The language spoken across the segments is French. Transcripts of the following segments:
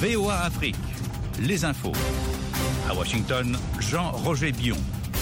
VOA Afrique, les infos. À Washington, Jean-Roger Bion.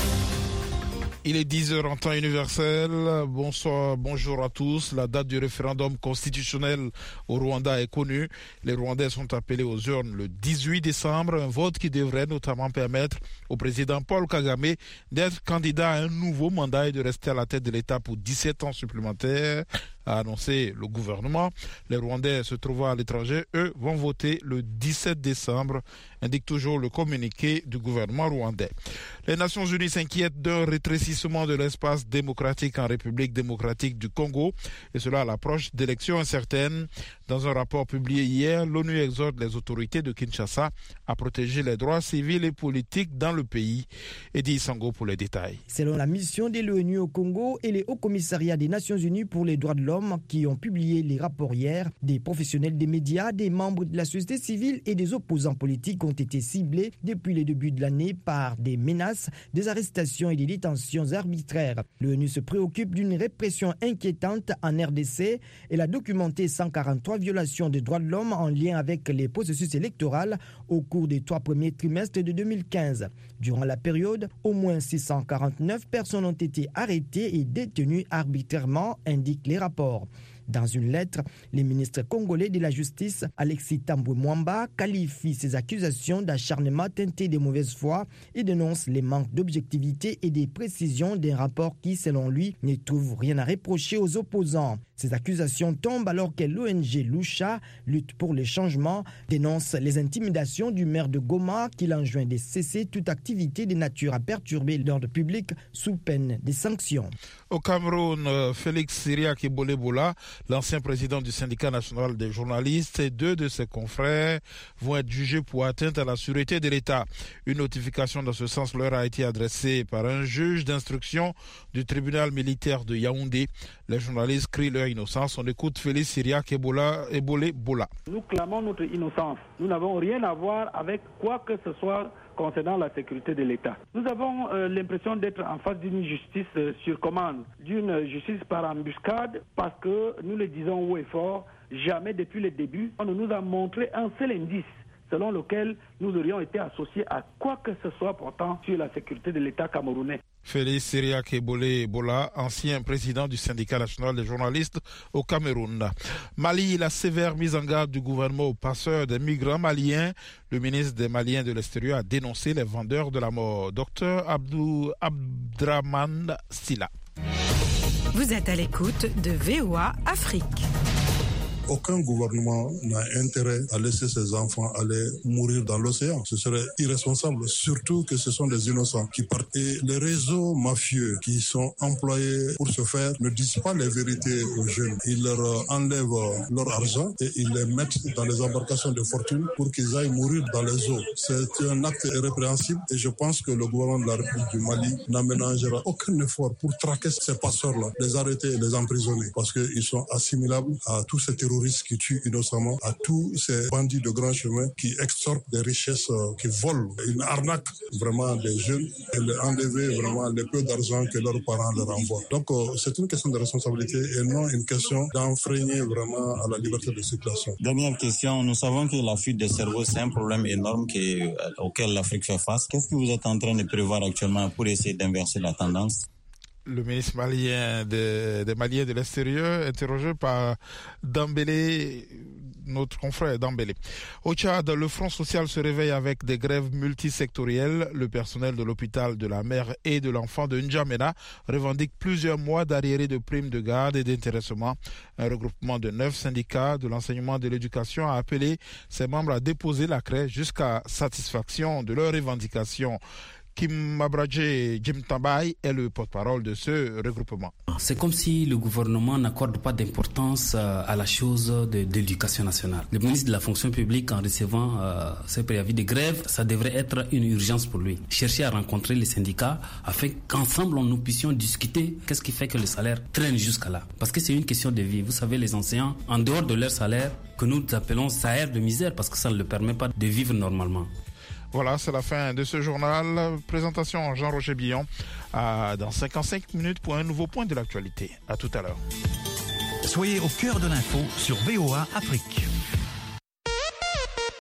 Il est 10h en temps universel. Bonjour à tous. La date du référendum constitutionnel au Rwanda est connue. Les Rwandais sont appelés aux urnes le 18 décembre. Un vote qui devrait notamment permettre au président Paul Kagame d'être candidat à un nouveau mandat et de rester à la tête de l'État pour 17 ans supplémentaires, a annoncé le gouvernement. Les Rwandais se trouvant à l'étranger, eux, vont voter le 17 décembre, indique toujours le communiqué du gouvernement rwandais. Les Nations Unies s'inquiètent d'un rétrécissement de l'espace démocratique en République démocratique du Congo, et cela à l'approche d'élections incertaines. Dans un rapport publié hier, l'ONU exhorte les autorités de Kinshasa à protéger les droits civils et politiques dans le pays. Edi Sango pour les détails. Selon la mission de l'ONU au Congo et les hauts commissariats des Nations Unies pour les droits de l'homme qui ont publié les rapports hier, des professionnels des médias, des membres de la société civile et des opposants politiques ont été ciblés depuis le début de l'année par des menaces, des arrestations et des détentions arbitraires. L'ONU se préoccupe d'une répression inquiétante en RDC. Elle a documenté 143 violations des droits de l'homme en lien avec les processus électoraux au cours des 3 premiers trimestres de 2015. Durant la période, au moins 649 personnes ont été arrêtées et détenues arbitrairement, indiquent les rapports. Dans une lettre, le ministre congolais de la Justice, Alexis Tambwe Mwamba, qualifie ces accusations d'acharnement teinté de mauvaise foi et dénonce les manques d'objectivité et de précision d'un rapport qui, selon lui, ne trouve rien à reprocher aux opposants. Ces accusations tombent alors que l'ONG Lucha, Lutte pour le changement, dénonce les intimidations du maire de Goma qui l'enjoint de cesser toute activité de nature à perturber l'ordre public sous peine de sanctions. Au Cameroun, Félix Siriaki-Bolebola, l'ancien président du syndicat national des journalistes, et 2 de ses confrères vont être jugés pour atteinte à la sûreté de l'État. Une notification dans ce sens leur a été adressée par un juge d'instruction du tribunal militaire de Yaoundé. Les journalistes crient leur innocence. On écoute Félix Siriaki-Bolebola. Nous clamons notre innocence. Nous n'avons rien à voir avec quoi que ce soit concernant la sécurité de l'État. Nous avons l'impression d'être en face d'une justice sur commande, d'une justice par embuscade, parce que, nous le disons haut et fort, jamais depuis le début, on ne nous a montré un seul indice selon lequel nous aurions été associés à quoi que ce soit portant sur la sécurité de l'État camerounais. Félix Siriaki-Bolebola, ancien président du syndicat national des journalistes au Cameroun. Mali, la sévère mise en garde du gouvernement aux passeurs des migrants maliens. Le ministre des Maliens de l'Extérieur a dénoncé les vendeurs de la mort. Dr Abdraman Silla. Vous êtes à l'écoute de VOA Afrique. Aucun gouvernement n'a intérêt à laisser ses enfants aller mourir dans l'océan. Ce serait irresponsable, surtout que ce sont des innocents qui partent. Et les réseaux mafieux qui sont employés pour ce faire ne disent pas les vérités aux jeunes. Ils leur enlèvent leur argent et ils les mettent dans les embarcations de fortune pour qu'ils aillent mourir dans les eaux. C'est un acte irrépréhensible et je pense que le gouvernement de la République du Mali n'aménagera aucun effort pour traquer ces passeurs-là, les arrêter et les emprisonner parce qu'ils sont assimilables à tous ces terroristes qui tuent innocemment, à tous ces bandits de grand chemin qui extorquent des richesses, qui volent. Ils arnaquent vraiment les jeunes et les enlever vraiment les peu d'argent que leurs parents leur envoient. Donc c'est une question de responsabilité et non une question d'enfreigner vraiment à la liberté de circulation. Dernière question, nous savons que la fuite des cerveaux c'est un problème énorme auquel l'Afrique fait face. Qu'est-ce que vous êtes en train de prévoir actuellement pour essayer d'inverser la tendance? Le ministre malien des Maliens de l'Extérieur, interrogé par Dambélé, notre confrère Dambélé. Au Tchad, le Front social se réveille avec des grèves multisectorielles. Le personnel de l'hôpital de la mère et de l'enfant de N'Djamena revendique plusieurs mois d'arriérés de primes de garde et d'intéressement. Un regroupement de 9 syndicats de l'enseignement et de l'éducation a appelé ses membres à déposer la craie jusqu'à satisfaction de leurs revendications. Kim Mabradje Jim Tambay est le porte-parole de ce regroupement. C'est comme si le gouvernement n'accorde pas d'importance à la chose de l'éducation nationale. Le ministre de la fonction publique, en recevant ce préavis de grève, ça devrait être une urgence pour lui. Chercher à rencontrer les syndicats afin qu'ensemble nous puissions discuter qu'est-ce qui fait que le salaire traîne jusqu'à là. Parce que c'est une question de vie. Vous savez, les enseignants, en dehors de leur salaire, que nous appelons salaire de misère parce que ça ne leur permet pas de vivre normalement. Voilà, c'est la fin de ce journal. Présentation Jean-Roger Bion dans 55 minutes pour un nouveau point de l'actualité. À tout à l'heure. Soyez au cœur de l'info sur VOA Afrique.